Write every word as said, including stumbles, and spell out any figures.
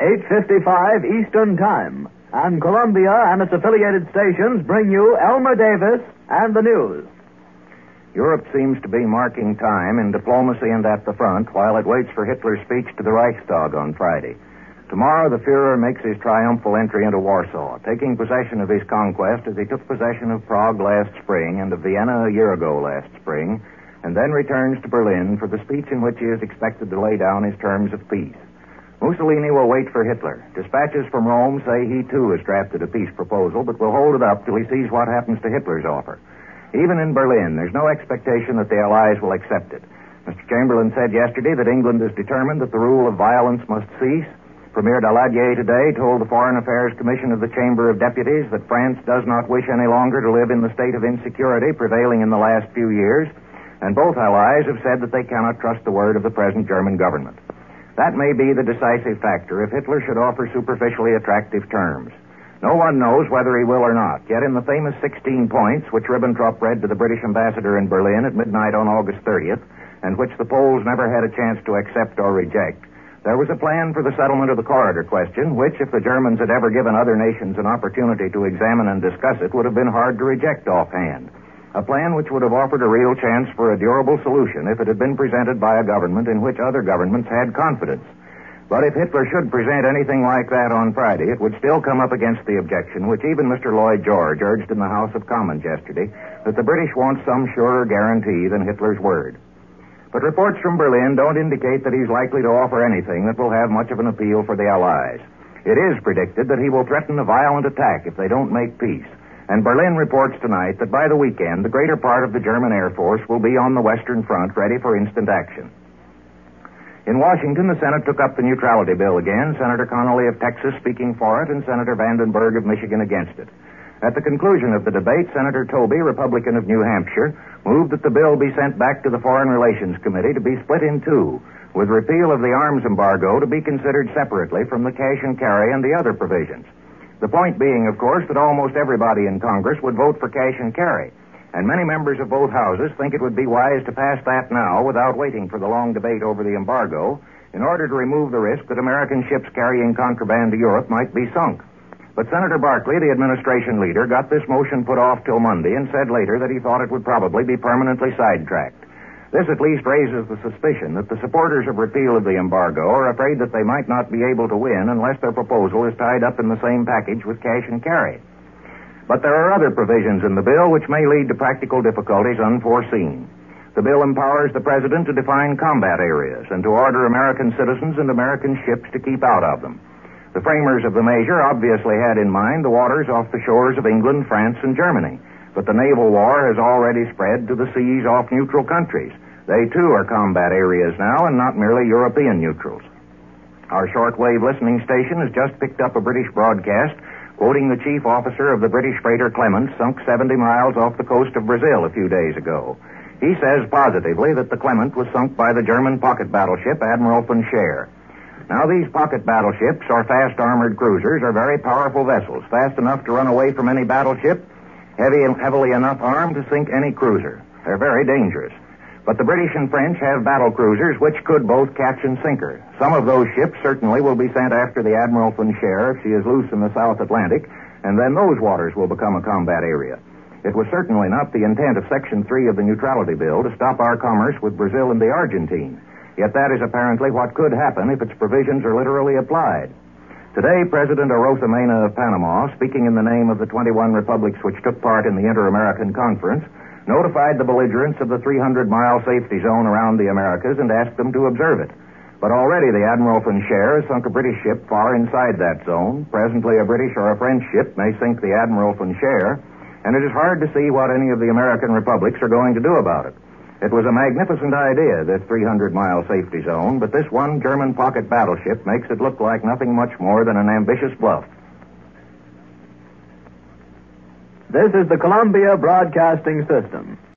eight fifty-five Eastern Time. And Columbia and its affiliated stations bring you Elmer Davis and the news. Europe seems to be marking time in diplomacy and at the front while it waits for Hitler's speech to the Reichstag on Friday. Tomorrow, the Fuhrer makes his triumphal entry into Warsaw, taking possession of his conquest as he took possession of Prague last spring and of Vienna a year ago last spring, and then returns to Berlin for the speech in which he is expected to lay down his terms of peace. Mussolini will wait for Hitler. Dispatches from Rome say he, too, has drafted a peace proposal, but will hold it up till he sees what happens to Hitler's offer. Even in Berlin, there's no expectation that the Allies will accept it. Mister Chamberlain said yesterday that England is determined that the rule of violence must cease. Premier Daladier today told the Foreign Affairs Commission of the Chamber of Deputies that France does not wish any longer to live in the state of insecurity prevailing in the last few years, and both Allies have said that they cannot trust the word of the present German government. That may be the decisive factor if Hitler should offer superficially attractive terms. No one knows whether he will or not, yet in the famous sixteen points which Ribbentrop read to the British ambassador in Berlin at midnight on August thirtieth, and which the Poles never had a chance to accept or reject, there was a plan for the settlement of the corridor question, which, if the Germans had ever given other nations an opportunity to examine and discuss it, would have been hard to reject offhand. A plan which would have offered a real chance for a durable solution if it had been presented by a government in which other governments had confidence. But if Hitler should present anything like that on Friday, it would still come up against the objection, which even Mister Lloyd George urged in the House of Commons yesterday, that the British want some surer guarantee than Hitler's word. But reports from Berlin don't indicate that he's likely to offer anything that will have much of an appeal for the Allies. It is predicted that he will threaten a violent attack if they don't make peace. And Berlin reports tonight that by the weekend, the greater part of the German Air Force will be on the Western Front ready for instant action. In Washington, the Senate took up the neutrality bill again, Senator Connolly of Texas speaking for it and Senator Vandenberg of Michigan against it. At the conclusion of the debate, Senator Tobey, Republican of New Hampshire, moved that the bill be sent back to the Foreign Relations Committee to be split in two, with repeal of the arms embargo to be considered separately from the cash and carry and the other provisions. The point being, of course, that almost everybody in Congress would vote for cash and carry, and many members of both houses think it would be wise to pass that now without waiting for the long debate over the embargo in order to remove the risk that American ships carrying contraband to Europe might be sunk. But Senator Barkley, the administration leader, got this motion put off till Monday and said later that he thought it would probably be permanently sidetracked. This at least raises the suspicion that the supporters of repeal of the embargo are afraid that they might not be able to win unless their proposal is tied up in the same package with cash and carry. But there are other provisions in the bill which may lead to practical difficulties unforeseen. The bill empowers the president to define combat areas and to order American citizens and American ships to keep out of them. The framers of the measure obviously had in mind the waters off the shores of England, France, and Germany. But the naval war has already spread to the seas off neutral countries. They, too, are combat areas now and not merely European neutrals. Our shortwave listening station has just picked up a British broadcast quoting the chief officer of the British freighter Clement, sunk seventy miles off the coast of Brazil a few days ago. He says positively that the Clement was sunk by the German pocket battleship Admiral von Scheer. Now, these pocket battleships, or fast armored cruisers, are very powerful vessels, fast enough to run away from any battleship, heavy and heavily enough armed to sink any cruiser. They're very dangerous. But the British and French have battle cruisers which could both catch and sink her. Some of those ships certainly will be sent after the Admiral von Scheer if she is loose in the South Atlantic, and then those waters will become a combat area. It was certainly not the intent of Section three of the Neutrality Bill to stop our commerce with Brazil and the Argentine. Yet that is apparently what could happen if its provisions are literally applied. Today, President Oroza Mena of Panama, speaking in the name of the twenty-one republics which took part in the Inter-American Conference, notified the belligerents of the three hundred mile safety zone around the Americas and asked them to observe it. But already the Admiral von Scheer has sunk a British ship far inside that zone. Presently, a British or a French ship may sink the Admiral von Scheer, and it is hard to see what any of the American republics are going to do about it. It was a magnificent idea, this three hundred mile safety zone, but this one German pocket battleship makes it look like nothing much more than an ambitious bluff. This is the Columbia Broadcasting System.